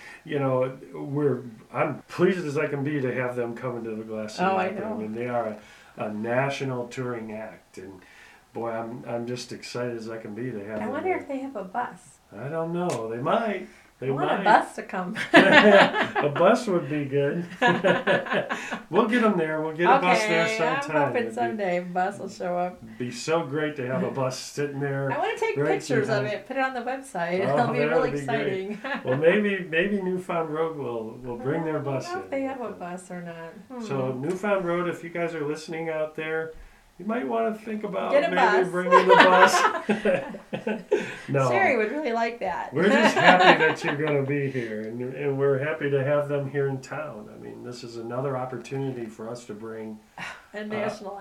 I'm pleased as I can be to have them come into the Glass City Opera. I know. I mean, they are a national touring act, and boy, I'm just excited as I can be to have them. I wonder if they have a bus. I don't know. They might. I want a bus to come. A bus would be good. We'll get them there. We'll get a bus there sometime. I'm hoping someday a bus will show up. It'd be so great to have a bus sitting there. I want to take pictures of it, put it on the website. It'll be really exciting. Well, maybe New Found Road will bring their bus in. I don't know if they have a bus or not. So New Found Road, if you guys are listening out there, you might want to think about bringing the bus. No. Sherry would really like that. We're just happy that you're going to be here, and we're happy to have them here in town. I mean, this is another opportunity for us to bring a national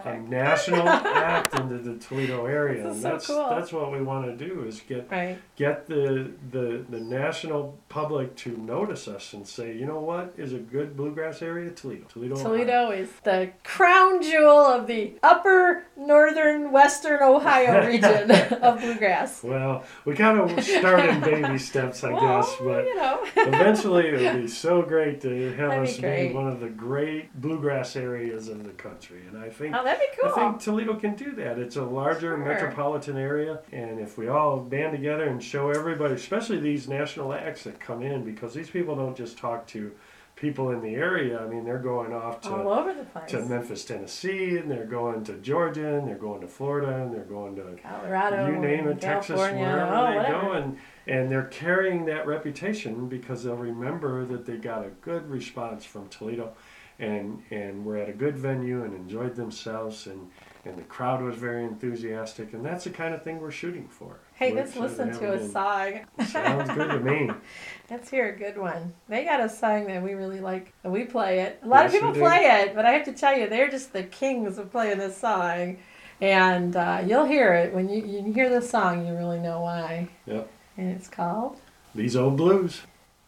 act into the Toledo area. This is and so cool. That's what we want to do is get the national public to notice us and say, you know what is a good bluegrass area? Toledo is the crown jewel of the upper northern western Ohio region of bluegrass. Well, we kind of started in baby steps, I guess, but eventually it would be so great to have us be one of the great bluegrass areas of the country. And I think that'd be cool. I think Toledo can do that. It's a larger metropolitan area, and if we all band together and show everybody, especially these national acts that come in, because these people don't just talk to people in the area. I mean, they're going off to all over the place. To Memphis, Tennessee, and they're going to Georgia, and they're going to Florida, and they're going to Colorado, you name it, Texas, wherever they go, and they're carrying that reputation because they'll remember that they got a good response from Toledo, and were at a good venue and enjoyed themselves, and the crowd was very enthusiastic, and that's the kind of thing we're shooting for. Hey, let's listen to a song. Sounds good to me. Let's hear a good one. They got a song that we really like, and we play it. A lot of people play it, but I have to tell you, they're just the kings of playing this song. And you'll hear it. When you hear the song, you really know why. Yep. And it's called These Old Blues.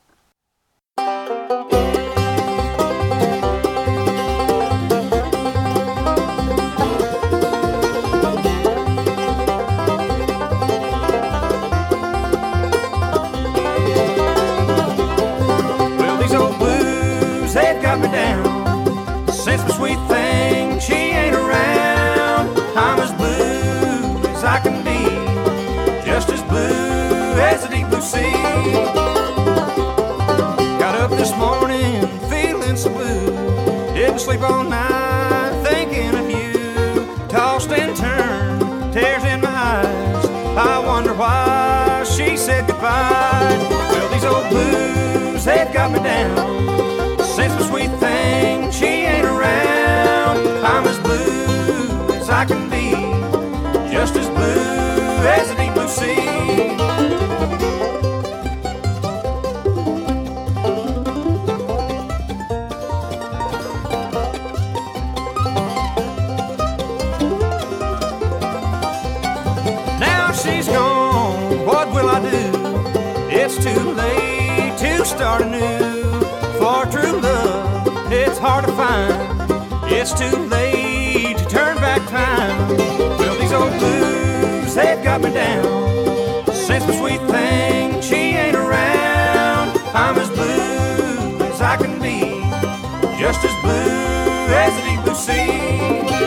Got me down since my sweet thing, she ain't around. I'm as blue as I can be, just as blue as the deep blue sea. Got up this morning feeling so blue, didn't sleep all night thinking of you. Tossed and turned, tears in my eyes, I wonder why she said goodbye. Well, these old blues, they've got me down since my sweet thing, she ain't around. I'm as blue as I can be, just as blue as the deep blue sea. Now she's gone, what will I do? It's too late to start anew. For true love, it's hard to find. It's too late to turn back time. Well, these old blues, they've got me down since my sweet thing, she ain't around. I'm as blue as I can be, just as blue as the deep blue sea.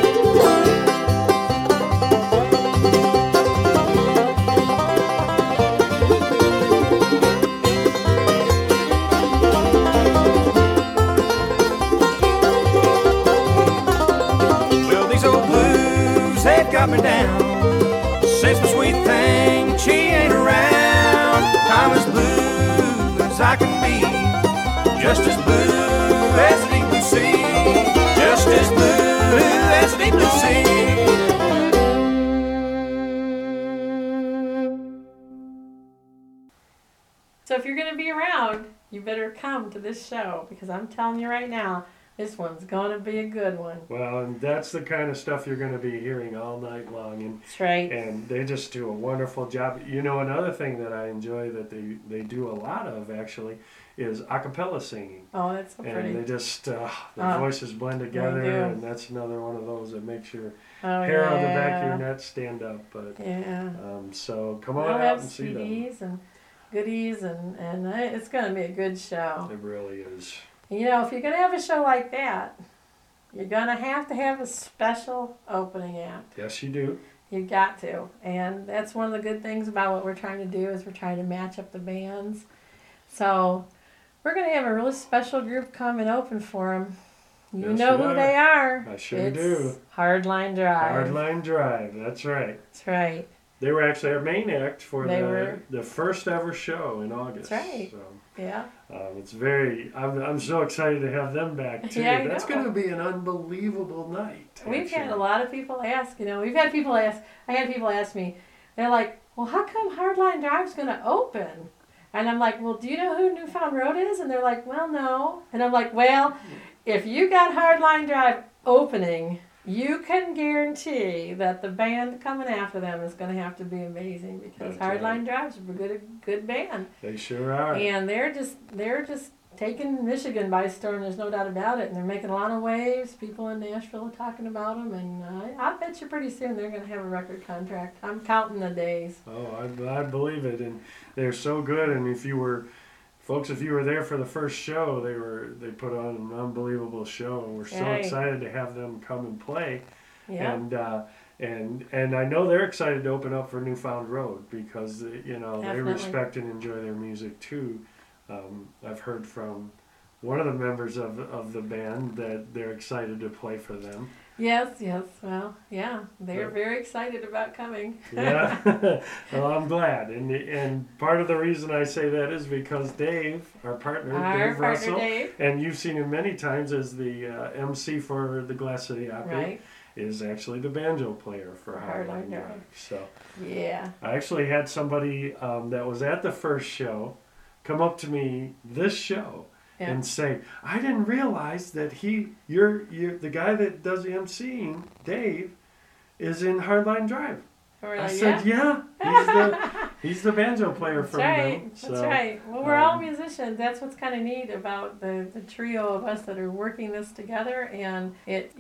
Got me down since my sweet thing, she ain't around. I'm as blue as I can be, just as blue as the deep blue sea, just as blue as the deep blue sea. So if you're going to be around, you better come to this show, because I'm telling you right now, this one's going to be a good one. Well, and that's the kind of stuff you're going to be hearing all night long. And that's right. And they just do a wonderful job. You know, another thing that I enjoy that they do a lot of, actually, is a cappella singing. Oh, that's so pretty. And they just, their voices blend together, and that's another one of those that makes your hair on the back of your neck stand up. But so come on out and see them. We'll have CDs and goodies, and it's going to be a good show. It really is. You know, if you're going to have a show like that, you're going to have a special opening act. Yes, you do. You've got to. And that's one of the good things about what we're trying to do is we're trying to match up the bands So we're going to have a really special group come and open for them. You Yes, know we who are. they are. I sure do. Hardline Drive. Hardline Drive, that's right. That's right. They were actually our main act for They the were. the first ever show in August. That's right. So, Yeah. it's very. I'm so excited to have them back too. Yeah, I That's know. going to be an unbelievable night. We've had a actually. lot of people ask, we've had people ask, I had people ask me, they're like, well, how come Hardline Drive's going to open? And I'm like, well, do you know who Newfound Road is? And they're like, well, no. And I'm like, well, if you got Hardline Drive opening, you can guarantee that the band coming after them is going to have to be amazing, because That's Hardline right. Drive's a good band. They sure are. And they're just taking Michigan by storm. There's no doubt about it. And they're making a lot of waves. People in Nashville are talking about them. And I bet you pretty soon they're going to have a record contract. I'm counting the days. Oh, I believe it, and they're so good. And if you were there for the first show, they put on an unbelievable show, and we're so Right. excited to have them come and play. Yeah. And I know they're excited to open up for Newfound Road, because they Definitely. respect and enjoy their music too. I've heard from one of the members of the band that they're excited to play for them. Yes. Well, yeah. They're Yeah. very excited about coming. Yeah, well, I'm glad, and part of the reason I say that is because Dave, our partner, Dave Russell, Dave. and you've seen him many times as the MC for the Glass City Opry, Right. is actually the banjo player for Hardline Hardline Drive. Drive. So Yeah. I actually had somebody that was at the first show come up to me this show Yeah. and say, "I didn't realize that you're the guy that does the MCing, Dave, is in Hardline Drive." We're I like, said, yeah. he's the banjo player That's from right. them. That's So, right. Well, we're all um, musicians. That's what's kind of neat about the trio of us that are working this together. And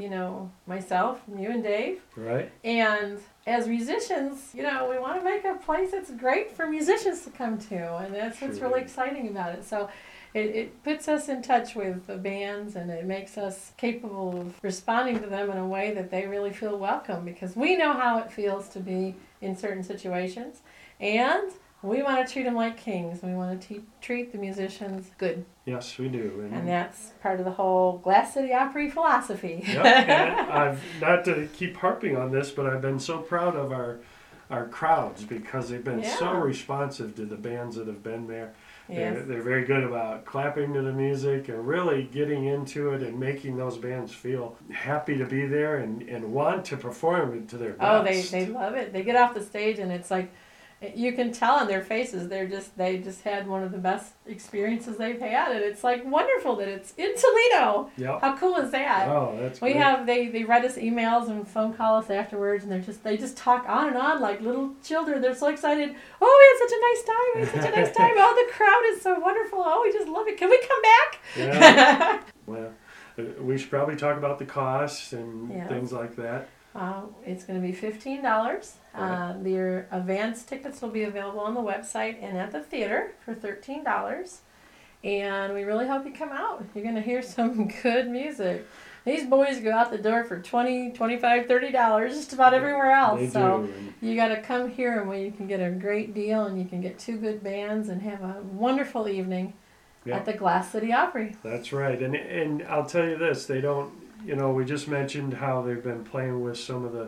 myself, you and Dave. Right? And as musicians, we want to make a place that's great for musicians to come to. And that's what's Sure. really exciting about it. So it puts us in touch with the bands, and it makes us capable of responding to them in a way that they really feel welcome, because we know how it feels to be in certain situations. And we want to treat them like kings. We want to treat the musicians good. Yes, we do. And that's part of the whole Glass City Opry philosophy. Yep, and I've not to keep harping on this, but I've been so proud of our crowds, because they've been so Yeah. responsive to the bands that have been there. Yes. They're very good about clapping to the music and really getting into it and making those bands feel happy to be there and want to perform it to their best. Oh, they love it. They get off the stage and it's like, you can tell on their faces they just had one of the best experiences they've had, and it's like wonderful that it's in Toledo. Yep. How cool is that? Oh, that's We great. have they write us emails and phone call us afterwards, and they just talk on and on like little children. They're so excited. Oh, we had such a nice time. We had such a nice time. Oh, the crowd is so wonderful. Oh, we just love it. Can we come back? Yeah. Well, we should probably talk about the costs and Yeah. things like that. It's going to be $15. Right. Their advance tickets will be available on the website and at the theater for $13. And we really hope you come out. You're going to hear some good music. These boys go out the door for $20, $25, $30 just about everywhere else. They So do. you got to come here, and where you can get a great deal, and you can get two good bands and have a wonderful evening Yeah. at the Glass City Opry. That's right. And I'll tell you this, they don't, we just mentioned how they've been playing with some of the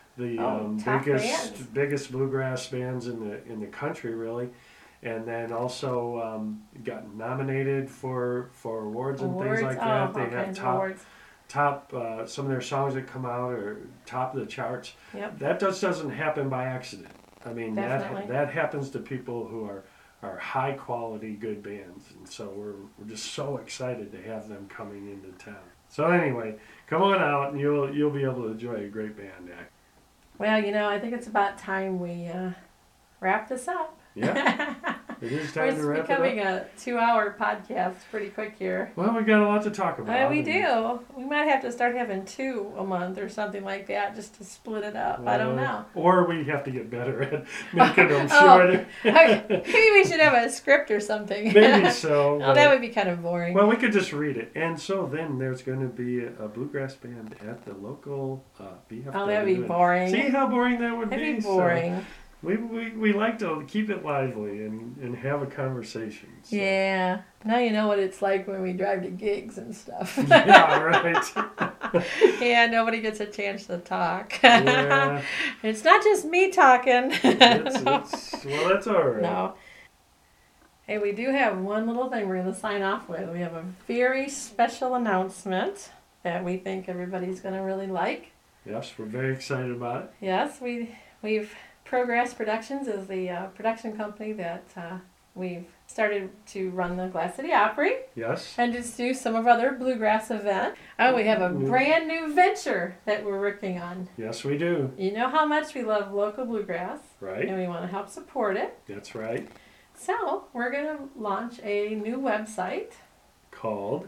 top bands. biggest bluegrass bands in the country, really. And then also got nominated for awards and things like that. all They have kinds of top awards. some of their songs that come out are top of the charts. Yep. That just doesn't happen by accident. I mean, Definitely. that happens to people who are high quality good bands, and so we're just so excited to have them coming into town. So anyway, come on out and you'll be able to enjoy a great band act. Well, I think it's about time we wrap this up. Yeah, it is time to wrap It's becoming it up. a 2-hour podcast pretty quick here. Well, we got a lot to talk about. We and- do. We might have to start having 2 a month or something like that, just to split it up. I don't know. Or we have to get better at making them Oh. shorter. Maybe we should have a script or something. Maybe so. Oh, that would be kind of boring. Well, we could just read it. And so then there's going to be a bluegrass band at the local BFW. Oh, that'd be boring. See how boring that would That'd be So, boring. We like to keep it lively and have a conversation. So. Yeah. Now you know what it's like when we drive to gigs and stuff. Yeah, right. Yeah, nobody gets a chance to talk. Yeah. It's not just me talking. Well, that's all right. No. Hey, we do have one little thing we're going to sign off with. We have a very special announcement that we think everybody's going to really like. Yes, we're very excited about it. Yes, we've Progress Productions is the production company that we've started to run the Glass City Opry. Yes. And just do some of our other bluegrass events. Oh, we have a brand new venture that we're working on. Yes, we do. You know how much we love local bluegrass. Right. And we want to help support it. That's right. So, we're going to launch a new website called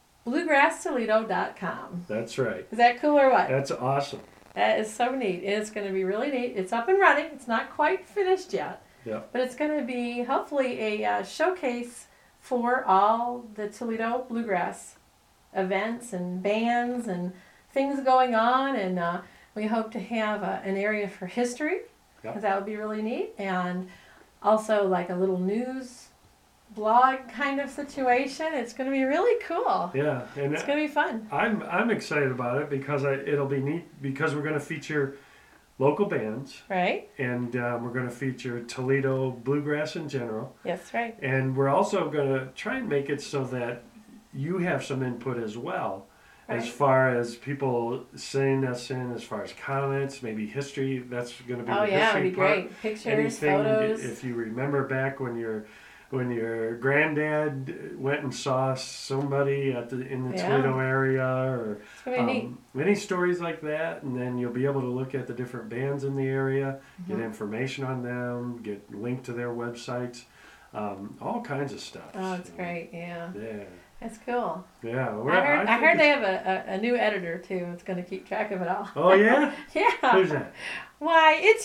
bluegrasstoledo.com. That's right. Is that cool or what? That's awesome. That is so neat. It's going to be really neat. It's up and running. It's not quite finished yet. Yeah. But it's going to be hopefully a showcase for all the Toledo bluegrass events and bands and things going on. And we hope to have an area for history, because that would be really neat. And also like a little news blog kind of situation. It's going to be really cool. Yeah, and it's going to be fun. I'm excited about it because it'll be neat because we're going to feature local bands, right? And we're going to feature Toledo bluegrass in general. Yes, right. And we're also going to try and make it so that you have some input as well, right, as far as people sending us in, as far as comments, maybe history. That's going to be the history part. It'd be great. Pictures, anything, photos. If you remember back when your granddad went and saw somebody in the Toledo area, or any stories like that, and then you'll be able to look at the different bands in the area, get information on them, get linked to their websites, all kinds of stuff. Oh, it's great, yeah. Yeah. That's cool. Yeah. I heard they have a new editor, too. It's going to keep track of it all. Oh, yeah? Yeah. Who's that? Why, it's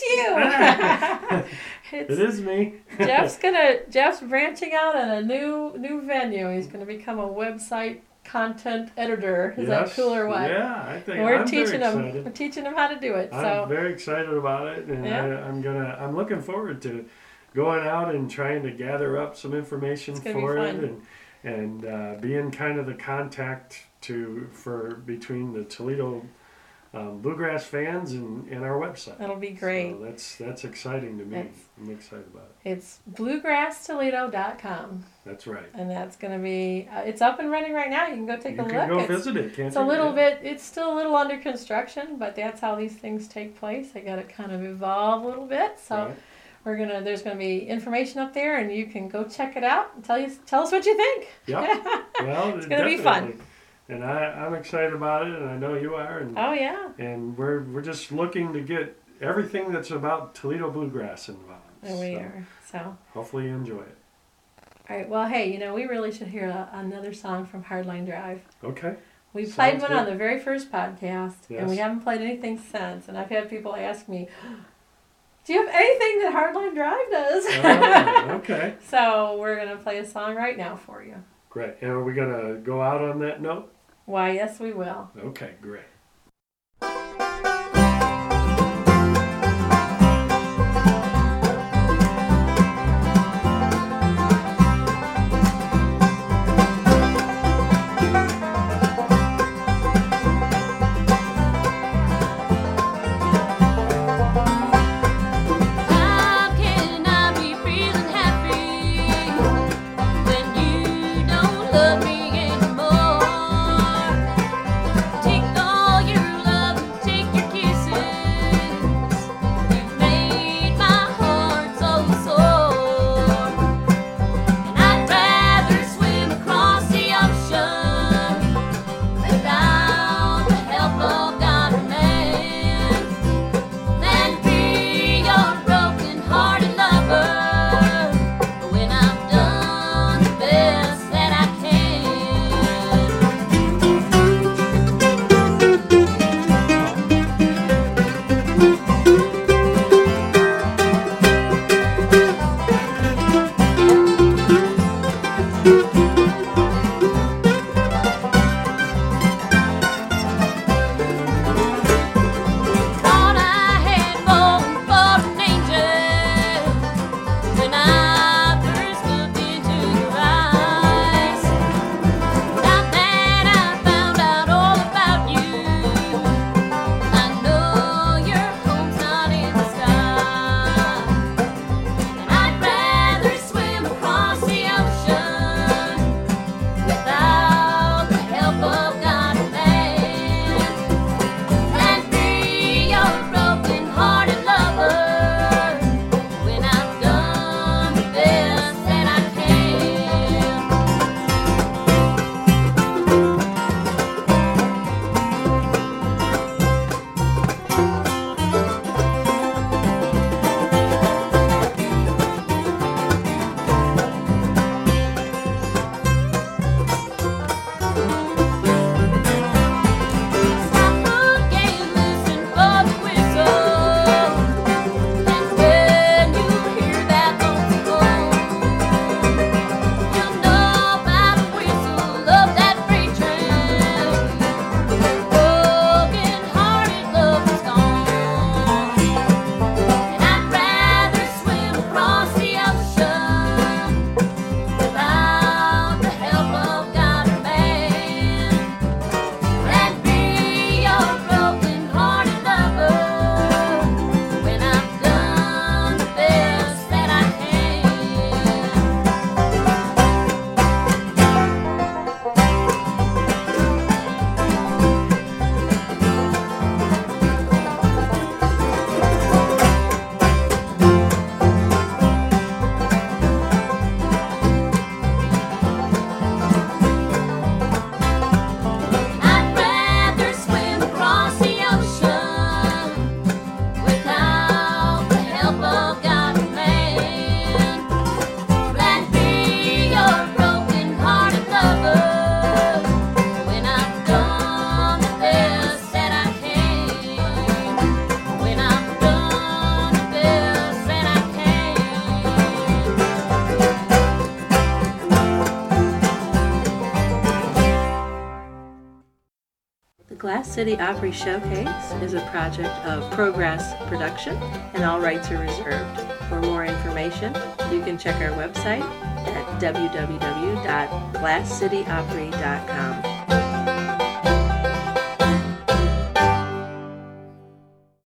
you. It is me. Jeff's branching out on a new venue. He's going to become a website content editor. Is that cool or what? Yeah, I think we're teaching him how to do it. I'm very excited about it, and I'm looking forward to going out and trying to gather up some information for it, and being kind of the contact between the Toledo bluegrass fans and our website. That'll be great. So that's exciting to me. I'm excited about it. It's bluegrasstoledo.com. That's right. And that's going to be, it's up and running right now. You can go take a look. You can go visit it, can't you? It's a little bit, it's still a little under construction, but that's how these things take place. They got to kind of evolve a little bit. So there's going to be information up there, and you can go check it out and tell us what you think. Yeah. Well, it's going to be fun. And I'm excited about it, and I know you are. And, oh, yeah. And we're just looking to get everything that's about Toledo bluegrass involved. And we are. So hopefully you enjoy it. All right. Well, hey, we really should hear another song from Hardline Drive. Okay. We played one on the very first podcast, and we haven't played anything since. And I've had people ask me, do you have anything that Hardline Drive does? Okay. So we're going to play a song right now for you. Great. And are we going to go out on that note? Why, yes, we will. Okay, great. Take all The Glass City Opry Showcase is a project of Progress Production, and all rights are reserved. For more information, you can check our website at www.glasscityopry.com.